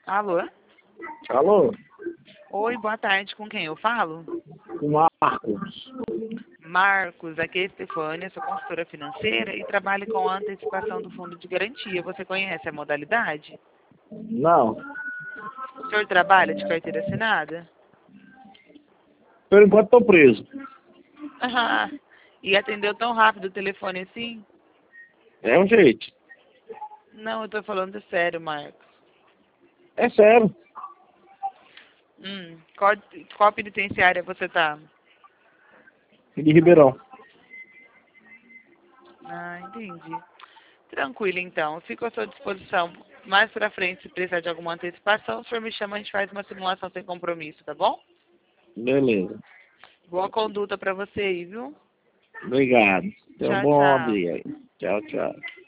Alô? Alô? Oi, boa tarde. Com quem eu falo? Com Marcos. Marcos, aqui é Estefânia, sou consultora financeira e trabalho com a antecipação do fundo de garantia. Você conhece a modalidade? Não. O senhor trabalha de carteira assinada? Por enquanto estou preso. Ah, e atendeu tão rápido o telefone assim? É um jeito. Não, eu tô falando sério, Marcos. É sério. Qual penitenciária você tá? De Ribeirão. Ah, entendi. Tranquilo, então. Fico à sua disposição. Mais pra frente, se precisar de alguma antecipação, o senhor me chama, a gente faz uma simulação sem compromisso, tá bom? Beleza. Boa conduta pra você aí, viu? Obrigado. Tenha um Tchau, bom tchau. dia aí. Tchau, tchau.